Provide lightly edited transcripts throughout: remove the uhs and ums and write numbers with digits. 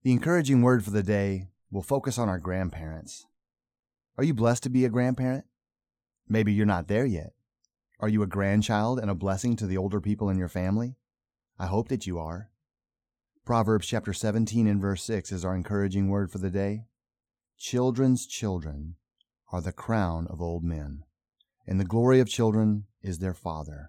The encouraging word for the day will focus on our grandparents. Are you blessed to be a grandparent? Maybe you're not there yet. Are you a grandchild and a blessing to the older people in your family? I hope that you are. Proverbs chapter 17 and verse 6 is our encouraging word for the day. Children's children are the crown of old men, and the glory of children is their father.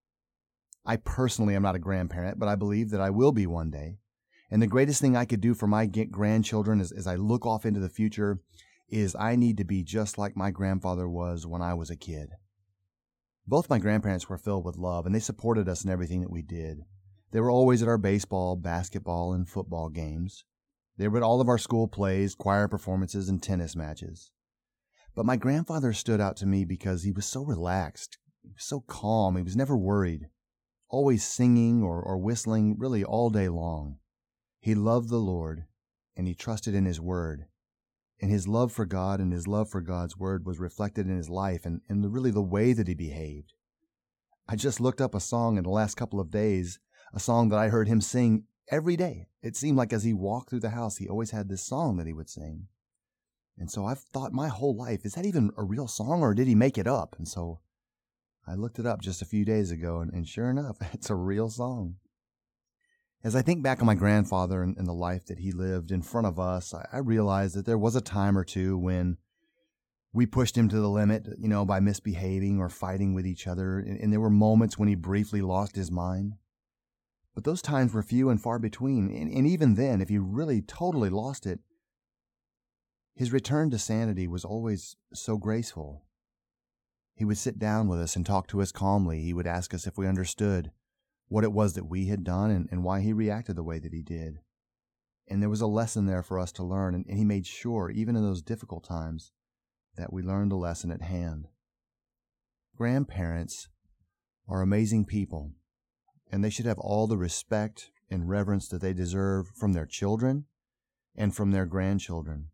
I personally am not a grandparent, but I believe that I will be one day. And the greatest thing I could do for my grandchildren as I look off into the future is I need to be just like my grandfather was when I was a kid. Both my grandparents were filled with love, and they supported us in everything that we did. They were always at our baseball, basketball, and football games. They were at all of our school plays, choir performances, and tennis matches. But my grandfather stood out to me because he was so relaxed. He was so calm. He was never worried, always singing or whistling really all day long. He loved the Lord, and he trusted in his word. And his love for God and his love for God's word was reflected in his life and really the way that he behaved. I just looked up a song in the last couple of days, a song that I heard him sing every day. It seemed like as he walked through the house, he always had this song that he would sing. And so I've thought my whole life, is that even a real song or did he make it up? And so I looked it up just a few days ago, and sure enough, it's a real song. As I think back on my grandfather and the life that he lived in front of us, I realized that there was a time or two when we pushed him to the limit, by misbehaving or fighting with each other. And there were moments when he briefly lost his mind. But those times were few and far between. And even then, if he really totally lost it, his return to sanity was always so graceful. He would sit down with us and talk to us calmly. He would ask us if we understood what it was that we had done and why he reacted the way that he did. And there was a lesson there for us to learn, and he made sure, even in those difficult times, that we learned the lesson at hand. Grandparents are amazing people, and they should have all the respect and reverence that they deserve from their children and from their grandchildren.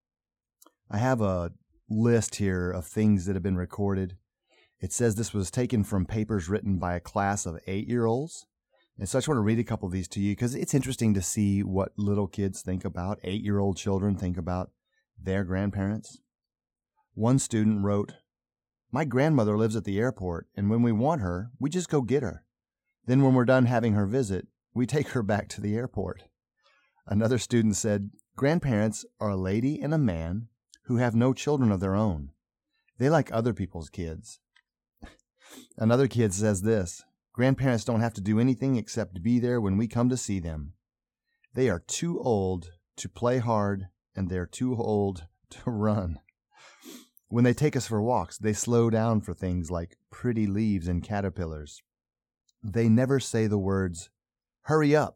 I have a list here of things that have been recorded. It says this was taken from papers written by a class of 8-year-olds. And so I just want to read a couple of these to you because it's interesting to see what little kids think about, 8-year-old children think about their grandparents. One student wrote, "My grandmother lives at the airport, and when we want her, we just go get her. Then when we're done having her visit, we take her back to the airport." Another student said, "Grandparents are a lady and a man who have no children of their own. They like other people's kids." Another kid says this, "Grandparents don't have to do anything except be there when we come to see them. They are too old to play hard, and they're too old to run. When they take us for walks, they slow down for things like pretty leaves and caterpillars. They never say the words, 'Hurry up.'"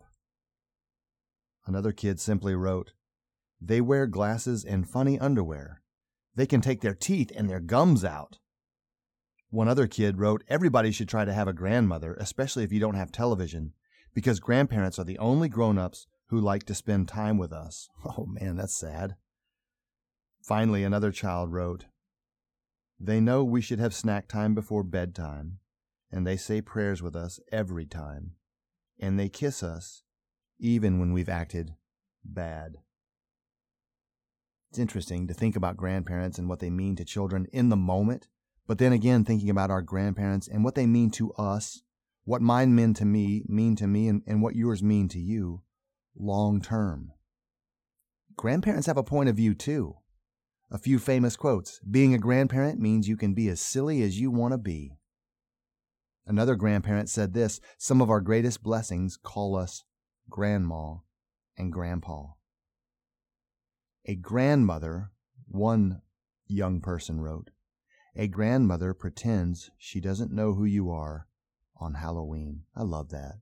Another kid simply wrote, "They wear glasses and funny underwear. They can take their teeth and their gums out." One other kid wrote, "Everybody should try to have a grandmother, especially if you don't have television, because grandparents are the only grown-ups who like to spend time with us." Oh man, that's sad. Finally, another child wrote, "They know we should have snack time before bedtime, and they say prayers with us every time, and they kiss us even when we've acted bad." It's interesting to think about grandparents and what they mean to children in the moment, but then again thinking about our grandparents and what they mean to us, what mine mean to me, and what yours mean to you long term. Grandparents have a point of view too. A few famous quotes. "Being a grandparent means you can be as silly as you want to be." Another grandparent said this, "Some of our greatest blessings call us grandma and grandpa." A grandmother, one young person wrote, "A grandmother pretends she doesn't know who you are on Halloween." I love that.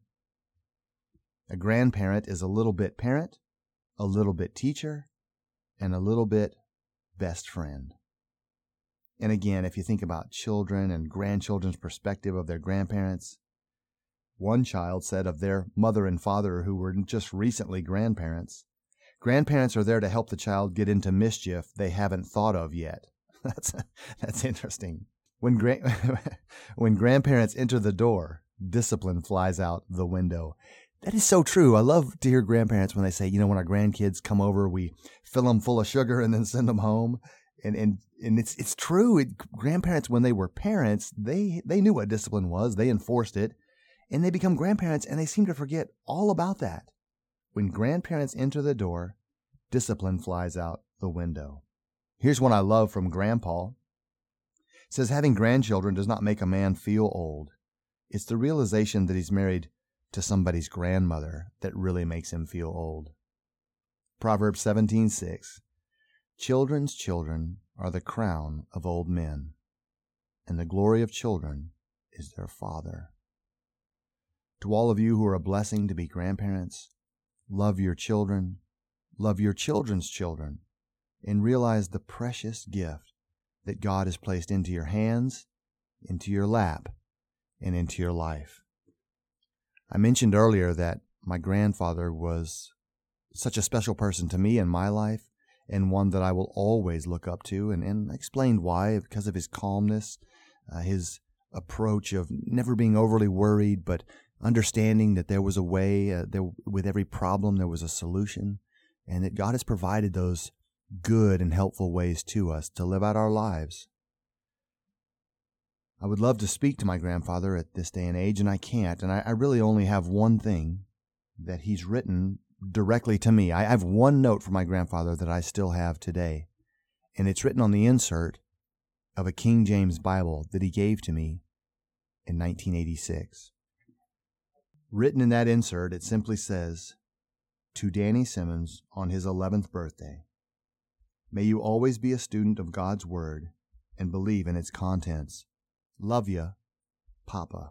A grandparent is a little bit parent, a little bit teacher, and a little bit best friend. And again, if you think about children and grandchildren's perspective of their grandparents, one child said of their mother and father who were just recently grandparents, "Grandparents are there to help the child get into mischief they haven't thought of yet." That's interesting. When grandparents enter the door, discipline flies out the window. That is so true. I love to hear grandparents when they say, when our grandkids come over, we fill them full of sugar and then send them home. And it's true. Grandparents, when they were parents, they knew what discipline was. They enforced it. And they become grandparents and they seem to forget all about that. When grandparents enter the door, discipline flies out the window. Here's one I love from Grandpa. It says, having grandchildren does not make a man feel old. It's the realization that he's married to somebody's grandmother that really makes him feel old. Proverbs 17:6. Children's children are the crown of old men, and the glory of children is their father. To all of you who are a blessing to be grandparents, love your children, love your children's children, and realize the precious gift that God has placed into your hands, into your lap, and into your life. I mentioned earlier that my grandfather was such a special person to me in my life, and one that I will always look up to, and I explained why, because of his calmness, his approach of never being overly worried, but understanding that there was a way, with every problem there was a solution, and that God has provided those good and helpful ways to us to live out our lives. I would love to speak to my grandfather at this day and age, and I can't, and I really only have one thing that he's written directly to me. I have one note from my grandfather that I still have today, and it's written on the insert of a King James Bible that he gave to me in 1986. Written in that insert, it simply says, "To Danny Simmons on his 11th birthday, may you always be a student of God's Word and believe in its contents. Love ya, Papa."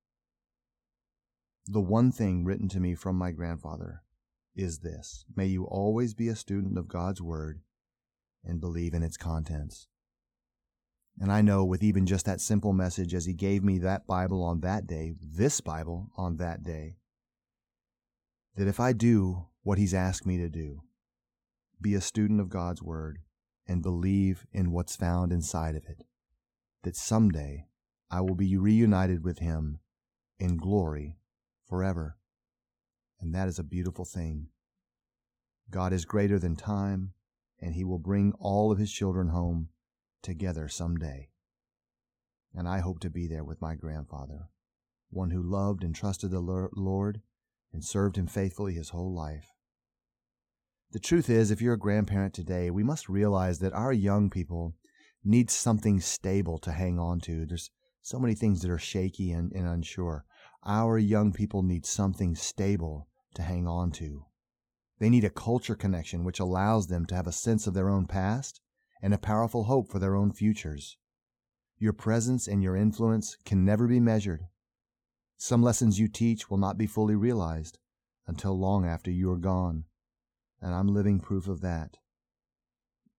The one thing written to me from my grandfather is this: may you always be a student of God's Word and believe in its contents. And I know with even just that simple message, as he gave me that Bible on that day, this Bible on that day, that if I do what he's asked me to do, be a student of God's Word and believe in what's found inside of it, that someday I will be reunited with him in glory forever. And that is a beautiful thing. God is greater than time, and he will bring all of his children home together someday. And I hope to be there with my grandfather, one who loved and trusted the Lord and served him faithfully his whole life. The truth is, if you're a grandparent today, we must realize that our young people need something stable to hang on to. There's so many things that are shaky and unsure. Our young people need something stable to hang on to. They need a culture connection which allows them to have a sense of their own past and a powerful hope for their own futures. Your presence and your influence can never be measured. Some lessons you teach will not be fully realized until long after you are gone, and I'm living proof of that.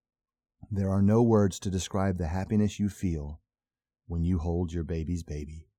There are no words to describe the happiness you feel when you hold your baby's baby.